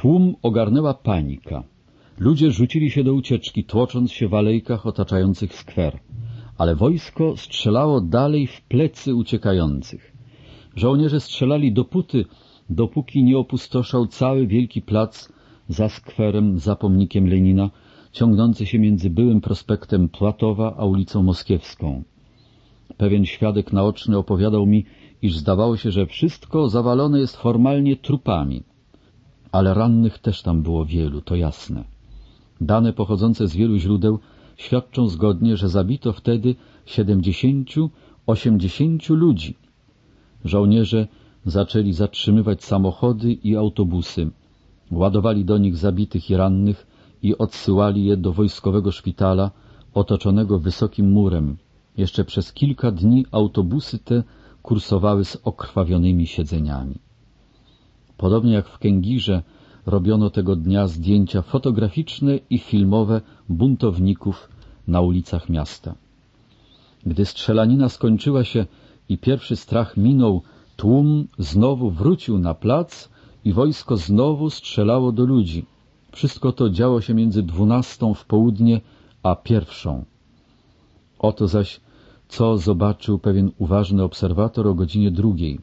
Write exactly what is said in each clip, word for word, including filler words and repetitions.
Tłum ogarnęła panika. Ludzie rzucili się do ucieczki, tłocząc się w alejkach otaczających skwer. Ale wojsko strzelało dalej w plecy uciekających. Żołnierze strzelali dopóty, dopóki nie opustoszał cały wielki plac za skwerem, za pomnikiem Lenina, ciągnący się między byłym prospektem Płatowa a ulicą Moskiewską. Pewien świadek naoczny opowiadał mi, iż zdawało się, że wszystko zawalone jest formalnie trupami. Ale rannych też tam było wielu, to jasne. Dane pochodzące z wielu źródeł świadczą zgodnie, że zabito wtedy siedemdziesięciu, osiemdziesięciu ludzi. Żołnierze zaczęli zatrzymywać samochody i autobusy, ładowali do nich zabitych i rannych i odsyłali je do wojskowego szpitala otoczonego wysokim murem. Jeszcze przez kilka dni autobusy te kursowały z okrwawionymi siedzeniami. Podobnie jak w Kęgirze robiono tego dnia zdjęcia fotograficzne i filmowe buntowników na ulicach miasta. Gdy strzelanina skończyła się i pierwszy strach minął, tłum znowu wrócił na plac i wojsko znowu strzelało do ludzi. Wszystko to działo się między dwunastą w południe a pierwszą. Oto zaś, co zobaczył pewien uważny obserwator o godzinie drugiej.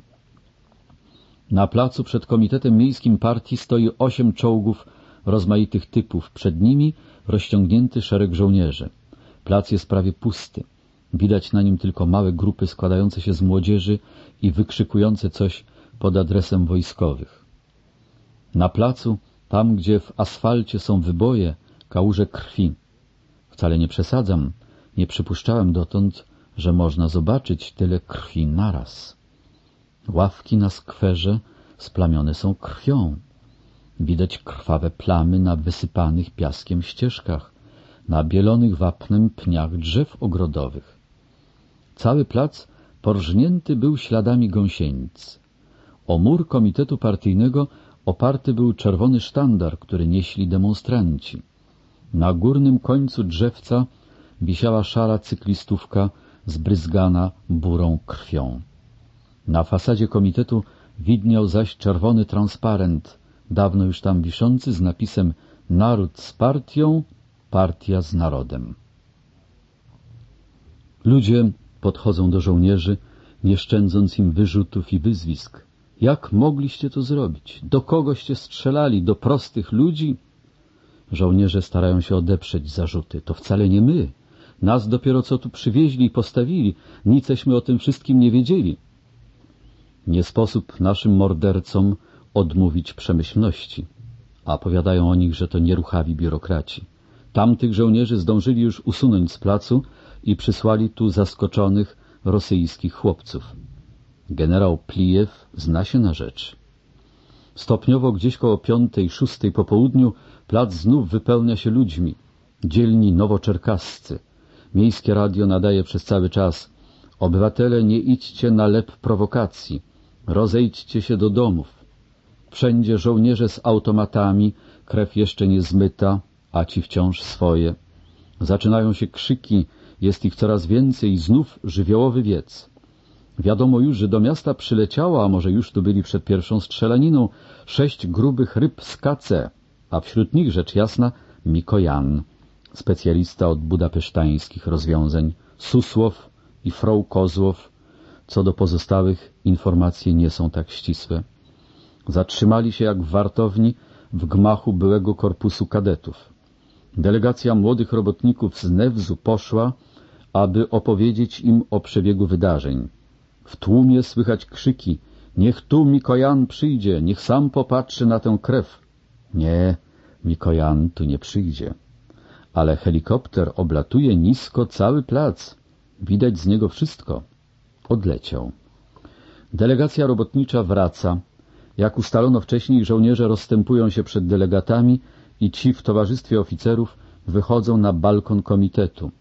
Na placu przed Komitetem Miejskim Partii stoi osiem czołgów rozmaitych typów. Przed nimi rozciągnięty szereg żołnierzy. Plac jest prawie pusty. Widać na nim tylko małe grupy składające się z młodzieży i wykrzykujące coś pod adresem wojskowych. Na placu, tam gdzie w asfalcie są wyboje, kałuże krwi. Wcale nie przesadzam, nie przypuszczałem dotąd, że można zobaczyć tyle krwi naraz. Ławki na skwerze splamione są krwią. Widać krwawe plamy na wysypanych piaskiem ścieżkach, na bielonych wapnem pniach drzew ogrodowych. Cały plac porżnięty był śladami gąsienic. O mur komitetu partyjnego oparty był czerwony sztandar, który nieśli demonstranci. Na górnym końcu drzewca wisiała szara cyklistówka zbryzgana burą krwią. Na fasadzie komitetu widniał zaś czerwony transparent, dawno już tam wiszący, z napisem „Naród z partią, partia z narodem”. Ludzie podchodzą do żołnierzy, nie szczędząc im wyrzutów i wyzwisk. Jak mogliście to zrobić? Do kogoście strzelali? Do prostych ludzi? Żołnierze starają się odeprzeć zarzuty. To wcale nie my. Nas dopiero co tu przywieźli i postawili. Niceśmy o tym wszystkim nie wiedzieli. Nie sposób naszym mordercom odmówić przemyślności, a powiadają o nich, że to nieruchawi biurokraci. Tamtych żołnierzy zdążyli już usunąć z placu i przysłali tu zaskoczonych rosyjskich chłopców. Generał Plijew zna się na rzecz. Stopniowo gdzieś koło piątej, szóstej po południu plac znów wypełnia się ludźmi. Dzielni nowoczerkascy. Miejskie radio nadaje przez cały czas: obywatele, nie idźcie na lep prowokacji, rozejdźcie się do domów. Wszędzie żołnierze z automatami, krew jeszcze nie zmyta, a ci wciąż swoje. Zaczynają się krzyki, jest ich coraz więcej i znów żywiołowy wiec. Wiadomo już, że do miasta przyleciało, a może już tu byli przed pierwszą strzelaniną, sześć grubych ryb z K C, a wśród nich, rzecz jasna, Mikojan, specjalista od budapesztańskich rozwiązań, Susłow i Frau Kozłow. Co do pozostałych, informacje nie są tak ścisłe. Zatrzymali się jak w wartowni w gmachu byłego korpusu kadetów. Delegacja młodych robotników z Newzu poszła, aby opowiedzieć im o przebiegu wydarzeń. W tłumie słychać krzyki: niech tu Mikojan przyjdzie, niech sam popatrzy na tę krew. Nie, Mikojan tu nie przyjdzie. Ale helikopter oblatuje nisko cały plac. Widać z niego wszystko. Odleciał. Delegacja robotnicza wraca. Jak ustalono wcześniej, żołnierze rozstępują się przed delegatami i ci w towarzystwie oficerów wychodzą na balkon komitetu.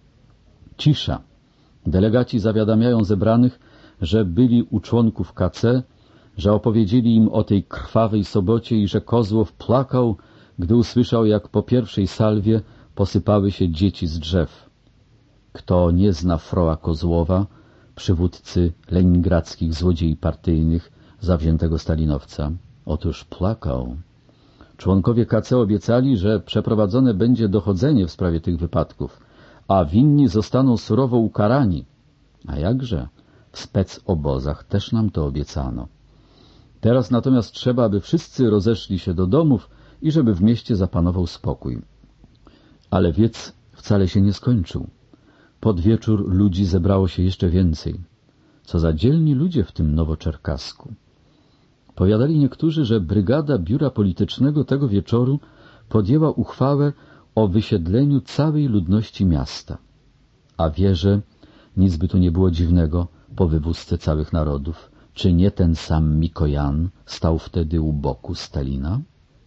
Cisza. Delegaci zawiadamiają zebranych, że byli u członków K C, że opowiedzieli im o tej krwawej sobocie i że Kozłow płakał, gdy usłyszał, jak po pierwszej salwie posypały się dzieci z drzew. Kto nie zna Froa Kozłowa, przywódcy leningradzkich złodziei partyjnych, zawziętego stalinowca? Otóż płakał. Członkowie K C obiecali, że przeprowadzone będzie dochodzenie w sprawie tych wypadków, a winni zostaną surowo ukarani. A jakże? W specobozach też nam to obiecano. Teraz natomiast trzeba, aby wszyscy rozeszli się do domów i żeby w mieście zapanował spokój. Ale wiec wcale się nie skończył. Pod wieczór ludzi zebrało się jeszcze więcej. Co za dzielni ludzie w tym Nowoczerkasku. Powiadali niektórzy, że brygada biura politycznego tego wieczoru podjęła uchwałę o wysiedleniu całej ludności miasta. A wierzę, nic by tu nie było dziwnego po wywózce całych narodów. Czy nie ten sam Mikojan stał wtedy u boku Stalina?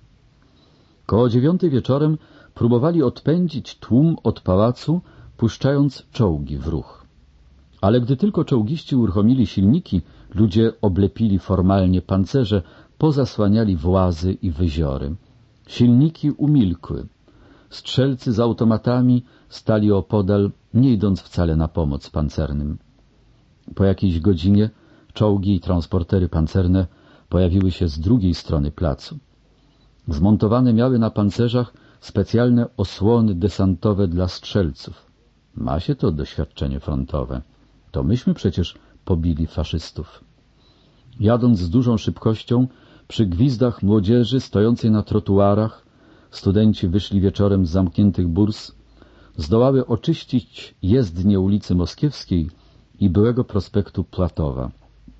Koło dziewiątej wieczorem próbowali odpędzić tłum od pałacu, puszczając czołgi w ruch. Ale gdy tylko czołgiści uruchomili silniki, ludzie oblepili formalnie pancerze, pozasłaniali włazy i wyziory. Silniki umilkły. Strzelcy z automatami stali opodal, nie idąc wcale na pomoc pancernym. Po jakiejś godzinie czołgi i transportery pancerne pojawiły się z drugiej strony placu. Zmontowane miały na pancerzach specjalne osłony desantowe dla strzelców. Ma się to doświadczenie frontowe. To myśmy przecież pobili faszystów. Jadąc z dużą szybkością, przy gwizdach młodzieży stojącej na trotuarach, studenci wyszli wieczorem z zamkniętych burs, zdołały oczyścić jezdnię ulicy Moskiewskiej i byłego prospektu Platowa.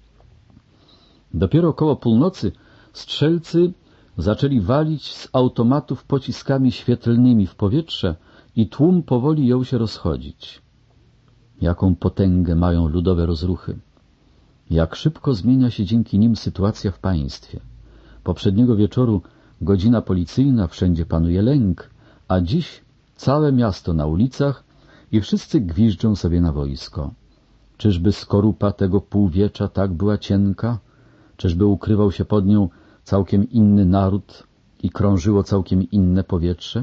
Dopiero koło północy strzelcy zaczęli walić z automatów pociskami świetlnymi w powietrze i tłum powoli jął się rozchodzić. Jaką potęgę mają ludowe rozruchy. Jak szybko zmienia się dzięki nim sytuacja w państwie. Poprzedniego wieczoru godzina policyjna, wszędzie panuje lęk, a dziś całe miasto na ulicach i wszyscy gwiżdżą sobie na wojsko. Czyżby skorupa tego półwiecza tak była cienka? Czyżby ukrywał się pod nią całkiem inny naród i krążyło całkiem inne powietrze?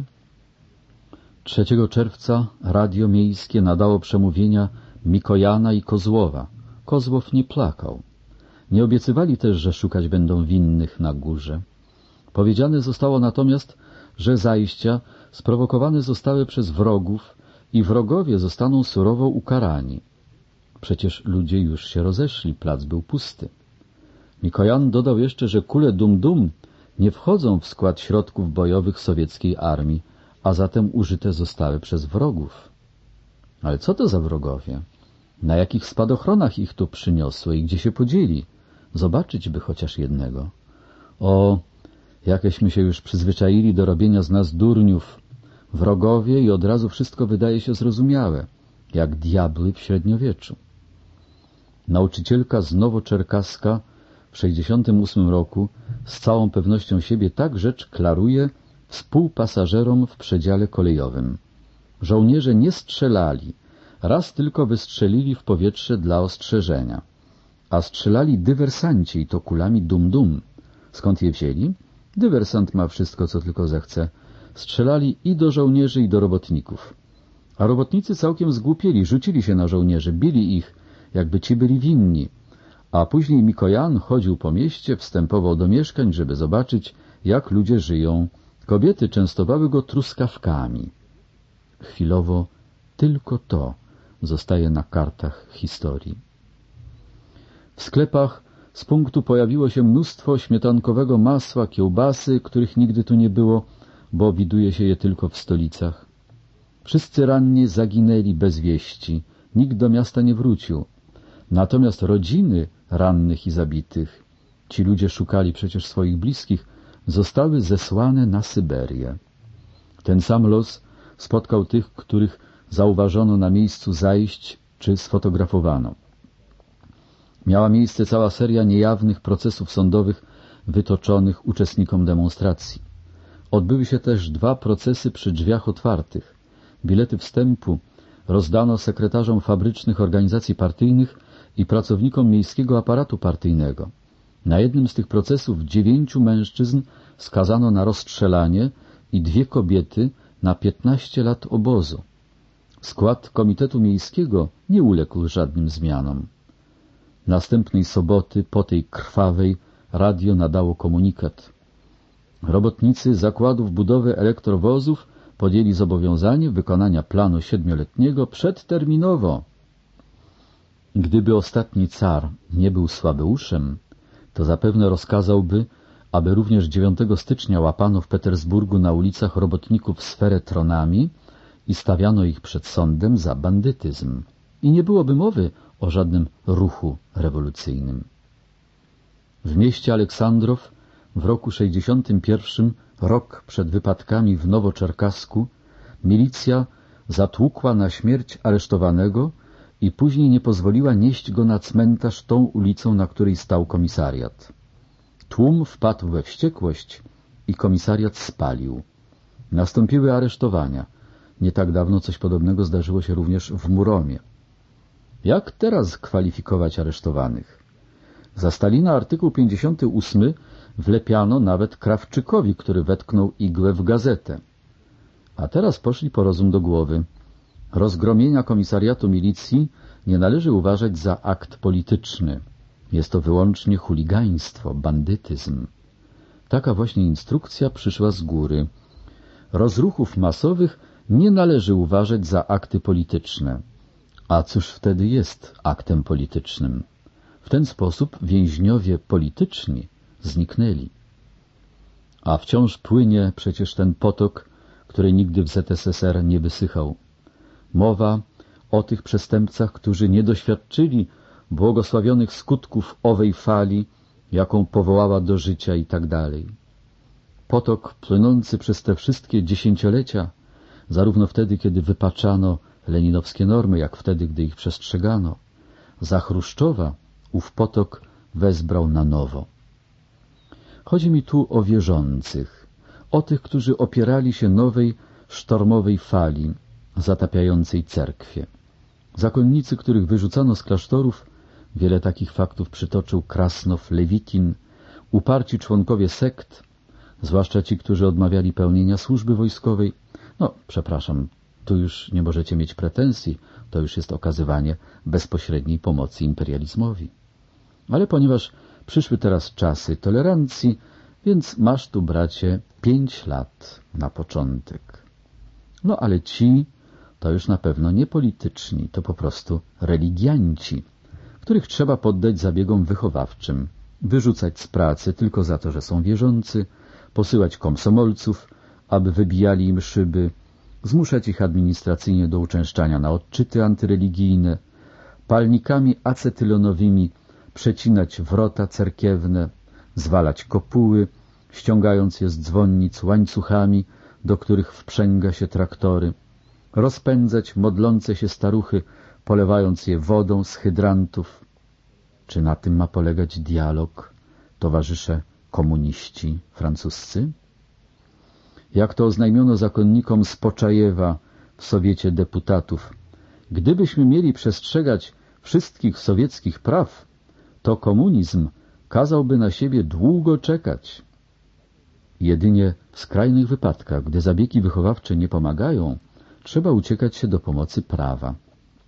trzeciego czerwca radio miejskie nadało przemówienia Mikojana i Kozłowa. Kozłow nie plakał. Nie obiecywali też, że szukać będą winnych na górze. Powiedziane zostało natomiast, że zajścia sprowokowane zostały przez wrogów i wrogowie zostaną surowo ukarani. Przecież ludzie już się rozeszli, plac był pusty. Mikojan dodał jeszcze, że kule dum-dum nie wchodzą w skład środków bojowych sowieckiej armii, a zatem użyte zostały przez wrogów. Ale co to za wrogowie? Na jakich spadochronach ich tu przyniosło i gdzie się podzieli? Zobaczyć by chociaż jednego. O, jakeśmy się już przyzwyczaili do robienia z nas durniów. Wrogowie i od razu wszystko wydaje się zrozumiałe, jak diabły w średniowieczu. Nauczycielka z Nowoczerkaska w sześćdziesiątym ósmym roku z całą pewnością siebie tak rzecz klaruje współpasażerom w przedziale kolejowym. Żołnierze nie strzelali, raz tylko wystrzelili w powietrze dla ostrzeżenia, a strzelali dywersanci i to kulami dum-dum. Skąd je wzięli? Dywersant ma wszystko, co tylko zechce. Strzelali i do żołnierzy, i do robotników. A robotnicy całkiem zgłupieli, rzucili się na żołnierzy, bili ich, jakby ci byli winni. A później Mikojan chodził po mieście, wstępował do mieszkań, żeby zobaczyć, jak ludzie żyją. Kobiety częstowały go truskawkami. Chwilowo tylko to zostaje na kartach historii. W sklepach z punktu pojawiło się mnóstwo śmietankowego masła, kiełbasy, których nigdy tu nie było, bo widuje się je tylko w stolicach. Wszyscy ranni zaginęli bez wieści, nikt do miasta nie wrócił. Natomiast rodziny rannych i zabitych, ci ludzie szukali przecież swoich bliskich, zostały zesłane na Syberię. Ten sam los spotkał tych, których zauważono na miejscu zajść czy sfotografowano. Miała miejsce cała seria niejawnych procesów sądowych wytoczonych uczestnikom demonstracji. Odbyły się też dwa procesy przy drzwiach otwartych. Bilety wstępu rozdano sekretarzom fabrycznych organizacji partyjnych i pracownikom miejskiego aparatu partyjnego. Na jednym z tych procesów dziewięciu mężczyzn skazano na rozstrzelanie i dwie kobiety na piętnaście lat obozu. Skład Komitetu Miejskiego nie uległ żadnym zmianom. Następnej soboty, po tej krwawej, radio nadało komunikat. Robotnicy zakładów budowy elektrowozów podjęli zobowiązanie wykonania planu siedmioletniego przedterminowo. Gdyby ostatni car nie był słabeuszem, to zapewne rozkazałby, aby również dziewiątego stycznia łapano w Petersburgu na ulicach robotników sferę tronami i stawiano ich przed sądem za bandytyzm. I nie byłoby mowy o żadnym ruchu rewolucyjnym. W mieście Aleksandrow w roku sześćdziesiątym pierwszym, rok przed wypadkami w Nowoczerkasku, milicja zatłukła na śmierć aresztowanego i później nie pozwoliła nieść go na cmentarz tą ulicą, na której stał komisariat. Tłum wpadł we wściekłość i komisariat spalił. Nastąpiły aresztowania. Nie tak dawno coś podobnego zdarzyło się również w Muromie. Jak teraz kwalifikować aresztowanych? Za Stalina artykuł pięćdziesiąty ósmy wlepiano nawet Krawczykowi, który wetknął igłę w gazetę. A teraz poszli po rozum do głowy. Rozgromienia komisariatu milicji nie należy uważać za akt polityczny. Jest to wyłącznie chuligaństwo, bandytyzm. Taka właśnie instrukcja przyszła z góry. Rozruchów masowych nie należy uważać za akty polityczne. A cóż wtedy jest aktem politycznym? W ten sposób więźniowie polityczni zniknęli. A wciąż płynie przecież ten potok, który nigdy w Z S S R nie wysychał. Mowa o tych przestępcach, którzy nie doświadczyli błogosławionych skutków owej fali, jaką powołała do życia i tak dalej. Potok płynący przez te wszystkie dziesięciolecia, zarówno wtedy, kiedy wypaczano leninowskie normy, jak wtedy, gdy ich przestrzegano. Za Chruszczowa ów potok wezbrał na nowo. Chodzi mi tu o wierzących, o tych, którzy opierali się nowej, sztormowej fali zatapiającej cerkwie. Zakonnicy, których wyrzucano z klasztorów, wiele takich faktów przytoczył Krasnow, Lewitin, uparci członkowie sekt, zwłaszcza ci, którzy odmawiali pełnienia służby wojskowej. No, przepraszam, tu już nie możecie mieć pretensji, to już jest okazywanie bezpośredniej pomocy imperializmowi. Ale ponieważ przyszły teraz czasy tolerancji, więc masz tu, bracie, pięć lat na początek. No ale ci to już na pewno nie polityczni, to po prostu religianci, których trzeba poddać zabiegom wychowawczym, wyrzucać z pracy tylko za to, że są wierzący, posyłać komsomolców, aby wybijali im szyby, zmuszać ich administracyjnie do uczęszczania na odczyty antyreligijne, palnikami acetylonowymi przecinać wrota cerkiewne, zwalać kopuły, ściągając je z dzwonnic łańcuchami, do których wprzęga się traktory, rozpędzać modlące się staruchy, polewając je wodą z hydrantów. Czy na tym ma polegać dialog, towarzysze komuniści francuscy? Jak to oznajmiono zakonnikom z Poczajewa w Sowiecie Deputatów, gdybyśmy mieli przestrzegać wszystkich sowieckich praw, to komunizm kazałby na siebie długo czekać. Jedynie w skrajnych wypadkach, gdy zabiegi wychowawcze nie pomagają, trzeba uciekać się do pomocy prawa.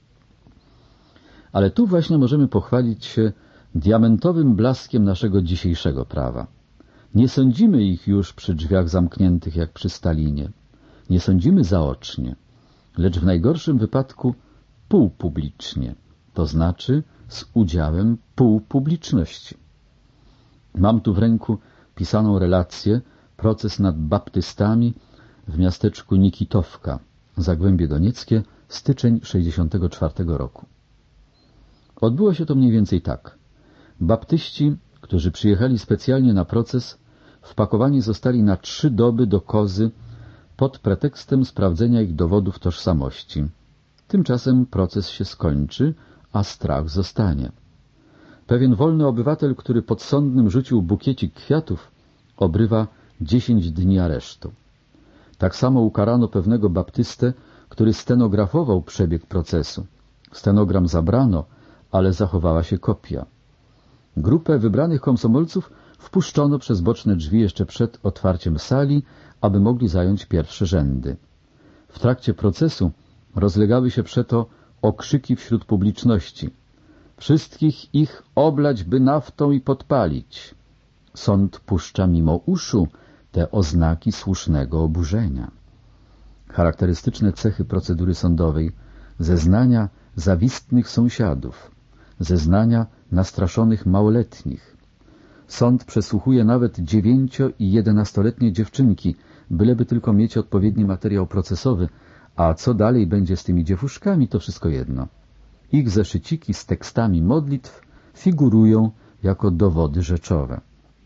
Ale tu właśnie możemy pochwalić się diamentowym blaskiem naszego dzisiejszego prawa. Nie sądzimy ich już przy drzwiach zamkniętych jak przy Stalinie. Nie sądzimy zaocznie, lecz w najgorszym wypadku półpublicznie, to znaczy z udziałem półpubliczności. Mam tu w ręku pisaną relację, proces nad baptystami w miasteczku Nikitowka, Zagłębie Donieckie, styczeń sześćdziesiątego czwartego roku. Odbyło się to mniej więcej tak. Baptyści, którzy przyjechali specjalnie na proces, wpakowani zostali na trzy doby do kozy pod pretekstem sprawdzenia ich dowodów tożsamości. Tymczasem proces się skończy, a strach zostanie. Pewien wolny obywatel, który podsądnym rzucił bukiecik kwiatów, obrywa dziesięć dni aresztu. Tak samo ukarano pewnego baptystę, który stenografował przebieg procesu. Stenogram zabrano, ale zachowała się kopia. Grupę wybranych komsomolców wpuszczono przez boczne drzwi jeszcze przed otwarciem sali, aby mogli zająć pierwsze rzędy. W trakcie procesu rozlegały się przeto okrzyki wśród publiczności. Wszystkich ich oblać by naftą i podpalić. Sąd puszcza mimo uszu te oznaki słusznego oburzenia. Charakterystyczne cechy procedury sądowej, zeznania zawistnych sąsiadów, zeznania nastraszonych małoletnich. Sąd przesłuchuje nawet dziewięcio- i jedenastoletnie dziewczynki, byleby tylko mieć odpowiedni materiał procesowy, a co dalej będzie z tymi dziewuszkami, to wszystko jedno. Ich zeszyciki z tekstami modlitw figurują jako dowody rzeczowe.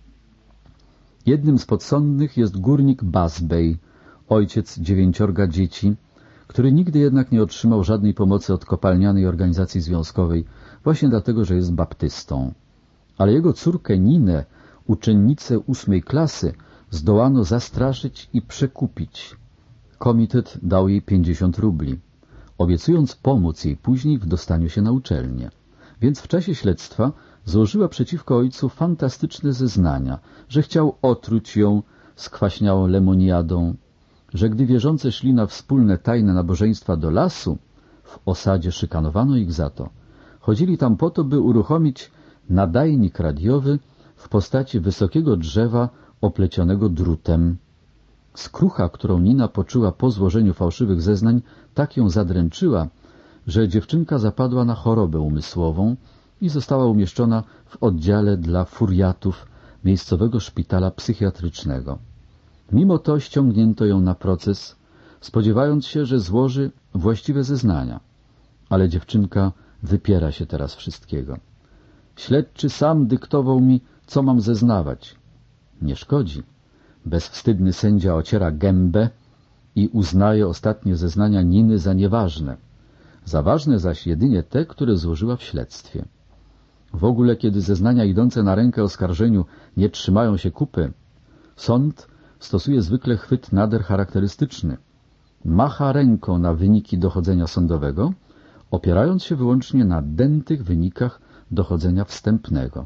Jednym z podsądnych jest górnik Basbey, ojciec dziewięciorga dzieci, który nigdy jednak nie otrzymał żadnej pomocy od kopalnianej organizacji związkowej, właśnie dlatego, że jest baptystą. Ale jego córkę Ninę, uczennicę ósmej klasy, zdołano zastraszyć i przekupić. Komitet dał jej pięćdziesiąt rubli, obiecując pomóc jej później w dostaniu się na uczelnię. Więc w czasie śledztwa złożyła przeciwko ojcu fantastyczne zeznania, że chciał otruć ją skwaśniałą lemoniadą, że gdy wierzący szli na wspólne tajne nabożeństwa do lasu, w osadzie szykanowano ich za to. Chodzili tam po to, by uruchomić nadajnik radiowy w postaci wysokiego drzewa oplecionego drutem. Skrucha, którą Nina poczuła po złożeniu fałszywych zeznań, tak ją zadręczyła, że dziewczynka zapadła na chorobę umysłową i została umieszczona w oddziale dla furiatów miejscowego szpitala psychiatrycznego. Mimo to ściągnięto ją na proces, spodziewając się, że złoży właściwe zeznania. Ale dziewczynka wypiera się teraz wszystkiego. Śledczy sam dyktował mi, co mam zeznawać. Nie szkodzi. Bezwstydny sędzia ociera gębę i uznaje ostatnie zeznania Niny za nieważne. Za ważne zaś jedynie te, które złożyła w śledztwie. W ogóle, kiedy zeznania idące na rękę oskarżeniu nie trzymają się kupy, sąd stosuje zwykle chwyt nader charakterystyczny. Macha ręką na wyniki dochodzenia sądowego, opierając się wyłącznie na dętych wynikach dochodzenia wstępnego.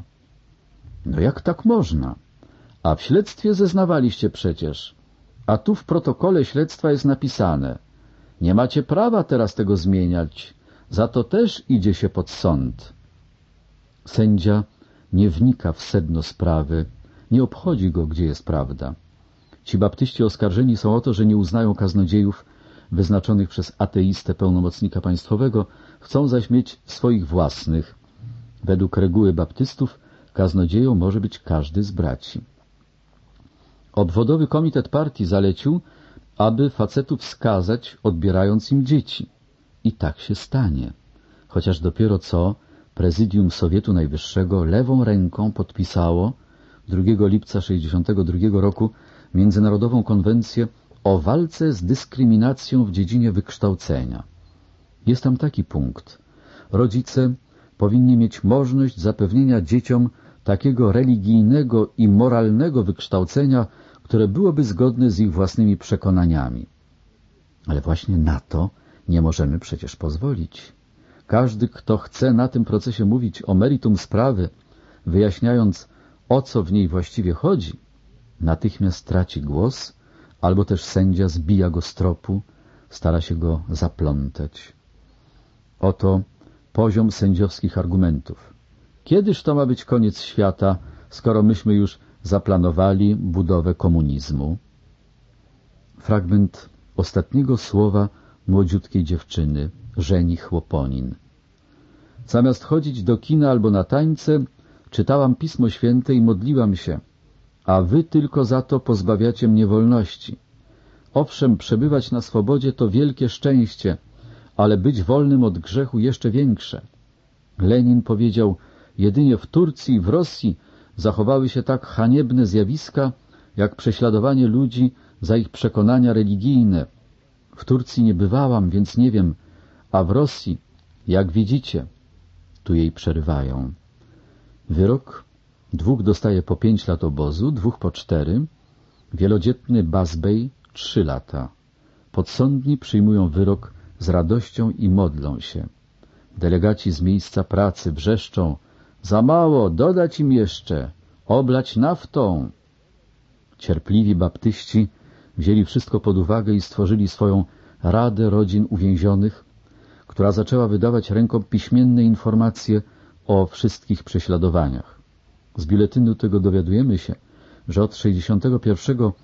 No jak tak można? A w śledztwie zeznawaliście przecież. A tu w protokole śledztwa jest napisane: nie macie prawa teraz tego zmieniać, za to też idzie się pod sąd. Sędzia nie wnika w sedno sprawy, nie obchodzi go, gdzie jest prawda. Ci baptyści oskarżeni są o to, że nie uznają kaznodziejów wyznaczonych przez ateistę pełnomocnika państwowego, chcą zaś mieć swoich własnych. Według reguły baptystów kaznodzieją może być każdy z braci. Obwodowy komitet partii zalecił, aby facetów skazać, odbierając im dzieci. I tak się stanie. Chociaż dopiero co prezydium Sowietu Najwyższego lewą ręką podpisało drugiego lipca sześćdziesiątego drugiego roku Międzynarodową Konwencję o walce z dyskryminacją w dziedzinie wykształcenia. Jest tam taki punkt. Rodzice powinni mieć możliwość zapewnienia dzieciom takiego religijnego i moralnego wykształcenia, które byłoby zgodne z ich własnymi przekonaniami. Ale właśnie na to nie możemy przecież pozwolić. Każdy, kto chce na tym procesie mówić o meritum sprawy, wyjaśniając, o co w niej właściwie chodzi, natychmiast traci głos, albo też sędzia zbija go z tropu, stara się go zaplątać. Oto poziom sędziowskich argumentów. Kiedyż to ma być koniec świata, skoro myśmy już zaplanowali budowę komunizmu? Fragment ostatniego słowa młodziutkiej dziewczyny, żenich Łoponin. Zamiast chodzić do kina albo na tańce, czytałam Pismo Święte i modliłam się, a wy tylko za to pozbawiacie mnie wolności. Owszem, przebywać na swobodzie to wielkie szczęście, ale być wolnym od grzechu jeszcze większe. Lenin powiedział, jedynie w Turcji i w Rosji zachowały się tak haniebne zjawiska, jak prześladowanie ludzi za ich przekonania religijne. W Turcji nie bywałam, więc nie wiem, a w Rosji, jak widzicie, tu jej przerywają. Wyrok: dwóch dostaje po pięć lat obozu, dwóch po cztery, wielodzietny Basbey trzy lata. Podsądni przyjmują wyrok z radością i modlą się. Delegaci z miejsca pracy wrzeszczą: za mało, dodać im jeszcze, oblać naftą. Cierpliwi baptyści wzięli wszystko pod uwagę i stworzyli swoją Radę Rodzin Uwięzionych, która zaczęła wydawać rękom piśmienne informacje o wszystkich prześladowaniach. Z biuletynu tego dowiadujemy się, że od sześćdziesiątego pierwszego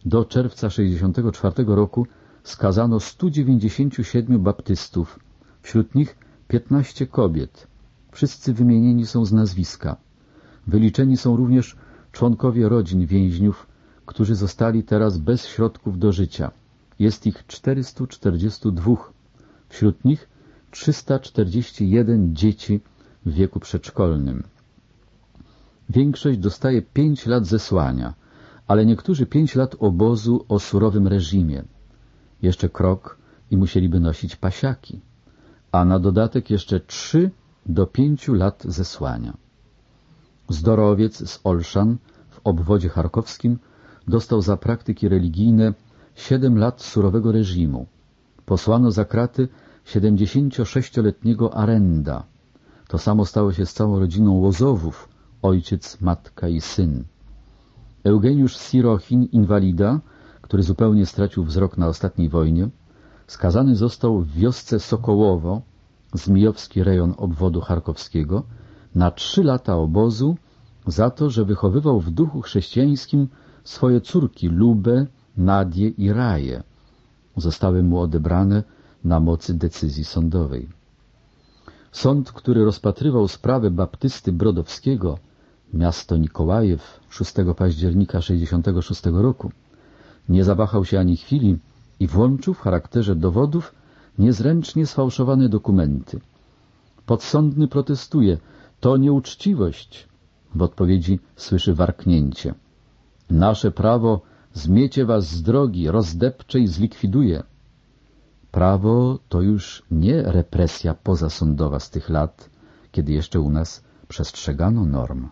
Do czerwca sześćdziesiątego czwartego roku skazano stu dziewięćdziesięciu siedmiu baptystów, wśród nich piętnaście kobiet. Wszyscy wymienieni są z nazwiska. Wyliczeni są również członkowie rodzin więźniów, którzy zostali teraz bez środków do życia. Jest ich czterystu czterdziestu dwóch, wśród nich trzysta czterdzieści jeden dzieci w wieku przedszkolnym. Większość dostaje pięć lat zesłania, ale niektórzy pięć lat obozu o surowym reżimie. Jeszcze krok i musieliby nosić pasiaki, a na dodatek jeszcze trzy do pięciu lat zesłania. Zdorowiec z Olszan w obwodzie charkowskim dostał za praktyki religijne siedem lat surowego reżimu. Posłano za kraty siedemdziesięciosześcioletniego Arenda. To samo stało się z całą rodziną Łozowów, ojciec, matka i syn. Eugeniusz Sirochin, inwalida, który zupełnie stracił wzrok na ostatniej wojnie, skazany został w wiosce Sokołowo, Zmijowski rejon obwodu charkowskiego, na trzy lata obozu za to, że wychowywał w duchu chrześcijańskim swoje córki Lubę, Nadię i Raję. Zostały mu odebrane na mocy decyzji sądowej. Sąd, który rozpatrywał sprawę baptysty Brodowskiego, miasto Nikołajew, szóstego października sześćdziesiątego szóstego roku, nie zawahał się ani chwili i włączył w charakterze dowodów niezręcznie sfałszowane dokumenty. Podsądny protestuje: to nieuczciwość. W odpowiedzi słyszy warknięcie: nasze prawo zmiecie was z drogi, rozdepcze i zlikwiduje. Prawo to już nie represja pozasądowa z tych lat, kiedy jeszcze u nas przestrzegano norm.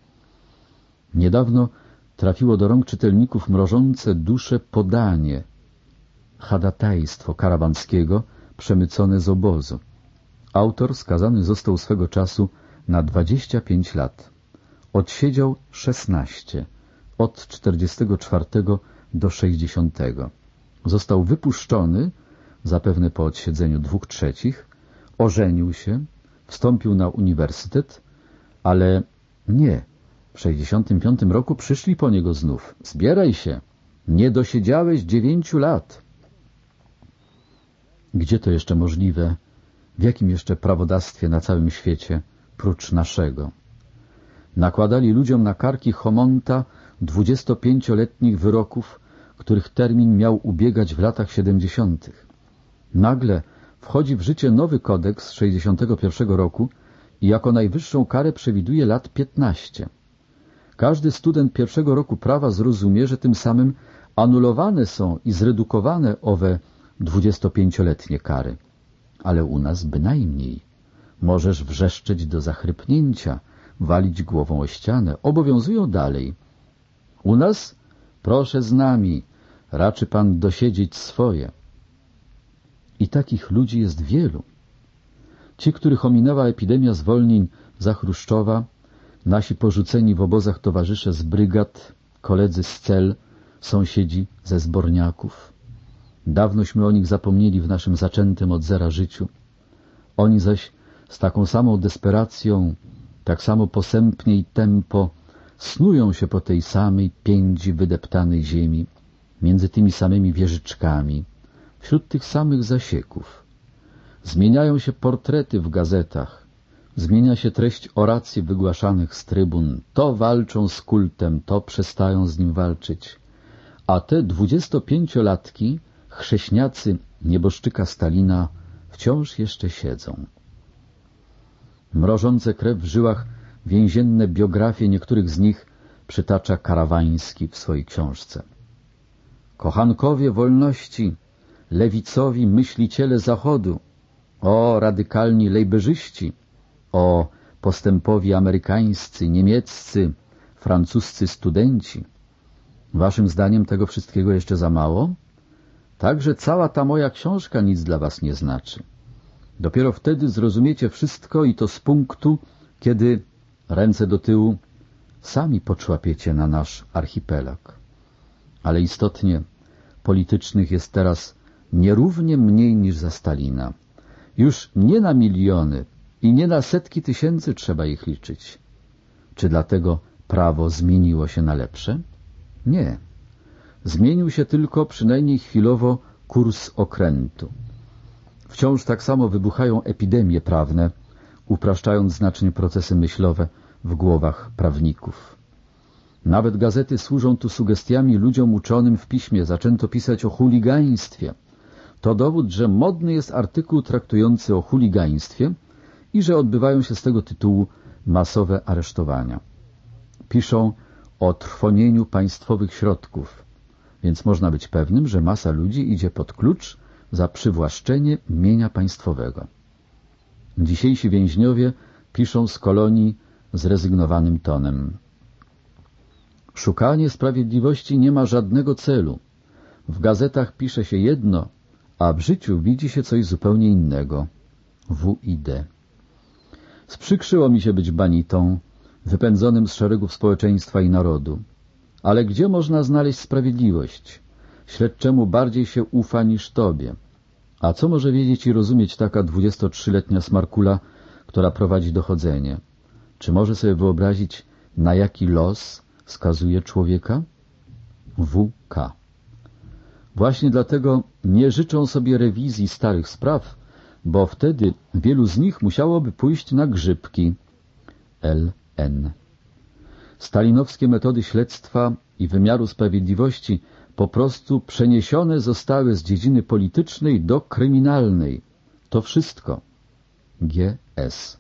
Niedawno trafiło do rąk czytelników mrożące dusze podanie, chadatajstwo Karawanckiego przemycone z obozu. Autor skazany został swego czasu na dwadzieścia pięć lat. Odsiedział szesnaście, od czterdziestego czwartego do sześćdziesiątego. Został wypuszczony, zapewne po odsiedzeniu dwóch trzecich, ożenił się, wstąpił na uniwersytet, ale nie, w sześćdziesiątym piątym roku przyszli po niego znów. Zbieraj się, nie dosiedziałeś dziewięciu lat. Gdzie to jeszcze możliwe? W jakim jeszcze prawodawstwie na całym świecie, prócz naszego? Nakładali ludziom na karki Homonta dwudziestopięcioletnich wyroków, których termin miał ubiegać w latach siedemdziesiątych. Nagle wchodzi w życie nowy kodeks z sześćdziesiątego pierwszego roku i jako najwyższą karę przewiduje lat piętnaście. Każdy student pierwszego roku prawa zrozumie, że tym samym anulowane są i zredukowane owe dwudziestopięcioletnie kary. Ale u nas bynajmniej. Możesz wrzeszczeć do zachrypnięcia, walić głową o ścianę. Obowiązują dalej. U nas? Proszę z nami, raczy pan dosiedzieć swoje. I takich ludzi jest wielu. Ci, których ominęła epidemia zwolnień za Chruszczowa, nasi porzuceni w obozach towarzysze z brygad, koledzy z cel, sąsiedzi ze zborniaków. Dawnośmy o nich zapomnieli w naszym zaczętym od zera życiu. Oni zaś z taką samą desperacją, tak samo posępnie i tempo snują się po tej samej piędzi wydeptanej ziemi, między tymi samymi wieżyczkami, wśród tych samych zasieków. Zmieniają się portrety w gazetach, zmienia się treść oracji wygłaszanych z trybun. To walczą z kultem, to przestają z nim walczyć. A te dwudziestopięciolatki, chrześniacy nieboszczyka Stalina, wciąż jeszcze siedzą. Mrożące krew w żyłach więzienne biografie niektórych z nich przytacza Karawański w swojej książce. Kochankowie wolności, lewicowi myśliciele Zachodu, o radykalni lejberzyści, o postępowi amerykańscy, niemieccy, francuscy studenci. Waszym zdaniem tego wszystkiego jeszcze za mało? Także cała ta moja książka nic dla was nie znaczy. Dopiero wtedy zrozumiecie wszystko i to z punktu, kiedy, ręce do tyłu, sami poczłapiecie na nasz archipelag. Ale istotnie politycznych jest teraz nierównie mniej niż za Stalina. Już nie na miliony i nie na setki tysięcy trzeba ich liczyć. Czy dlatego prawo zmieniło się na lepsze? Nie. Zmienił się tylko, przynajmniej chwilowo, kurs okrętu. Wciąż tak samo wybuchają epidemie prawne, upraszczając znacznie procesy myślowe w głowach prawników. Nawet gazety służą tu sugestiami ludziom uczonym w piśmie. Zaczęto pisać o chuligaństwie. To dowód, że modny jest artykuł traktujący o chuligaństwie i że odbywają się z tego tytułu masowe aresztowania. Piszą o trwonieniu państwowych środków, więc można być pewnym, że masa ludzi idzie pod klucz za przywłaszczenie mienia państwowego. Dzisiejsi więźniowie piszą z kolonii zrezygnowanym tonem. Szukanie sprawiedliwości nie ma żadnego celu. W gazetach pisze się jedno, a w życiu widzi się coś zupełnie innego. W i D. Sprzykrzyło mi się być banitą, wypędzonym z szeregów społeczeństwa i narodu. Ale gdzie można znaleźć sprawiedliwość? Śledczemu bardziej się ufa niż tobie. A co może wiedzieć i rozumieć taka dwudziestotrzyletnia smarkula, która prowadzi dochodzenie? Czy może sobie wyobrazić, na jaki los skazuje człowieka? W K. Właśnie dlatego nie życzą sobie rewizji starych spraw, bo wtedy wielu z nich musiałoby pójść na grzybki. L N. Stalinowskie metody śledztwa i wymiaru sprawiedliwości po prostu przeniesione zostały z dziedziny politycznej do kryminalnej. To wszystko. G S.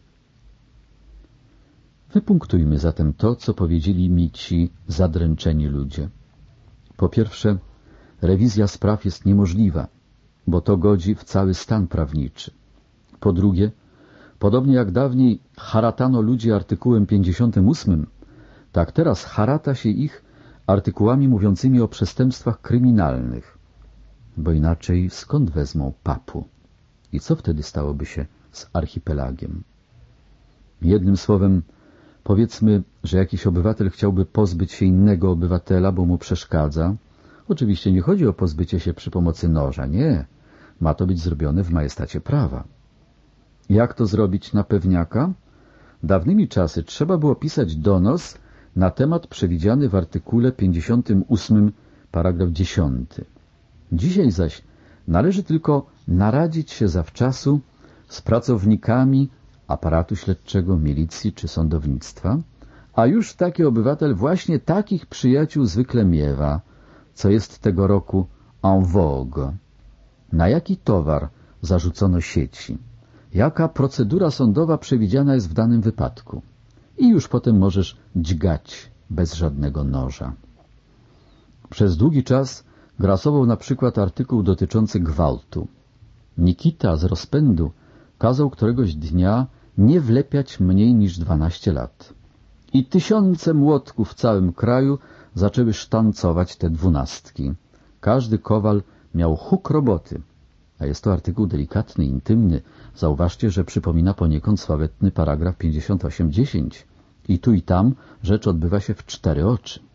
Wypunktujmy zatem to, co powiedzieli mi ci zadręczeni ludzie. Po pierwsze, rewizja spraw jest niemożliwa, bo to godzi w cały stan prawniczy. Po drugie, podobnie jak dawniej haratano ludzi artykułem pięćdziesiątym ósmym, tak teraz harata się ich artykułami mówiącymi o przestępstwach kryminalnych, bo inaczej skąd wezmą papu? I co wtedy stałoby się z archipelagiem? Jednym słowem, powiedzmy, że jakiś obywatel chciałby pozbyć się innego obywatela, bo mu przeszkadza. Oczywiście nie chodzi o pozbycie się przy pomocy noża, nie. Ma to być zrobione w majestacie prawa. Jak to zrobić na pewniaka? Dawnymi czasy trzeba było pisać donos na temat przewidziany w artykule pięćdziesiątym ósmym, paragraf dziesiąty. Dzisiaj zaś należy tylko naradzić się zawczasu z pracownikami aparatu śledczego, milicji czy sądownictwa, a już taki obywatel właśnie takich przyjaciół zwykle miewa, co jest tego roku en vogue. Na jaki towar zarzucono sieci? Jaka procedura sądowa przewidziana jest w danym wypadku? I już potem możesz dźgać bez żadnego noża. Przez długi czas grasował na przykład artykuł dotyczący gwałtu. Nikita z rozpędu kazał któregoś dnia nie wlepiać mniej niż dwanaście lat. I tysiące młotków w całym kraju zaczęły sztancować te dwunastki. Każdy kowal miał huk roboty. A jest to artykuł delikatny, intymny. Zauważcie, że przypomina poniekąd sławetny paragraf pięćdziesiąty osiem dziesięć. I tu i tam rzecz odbywa się w cztery oczy.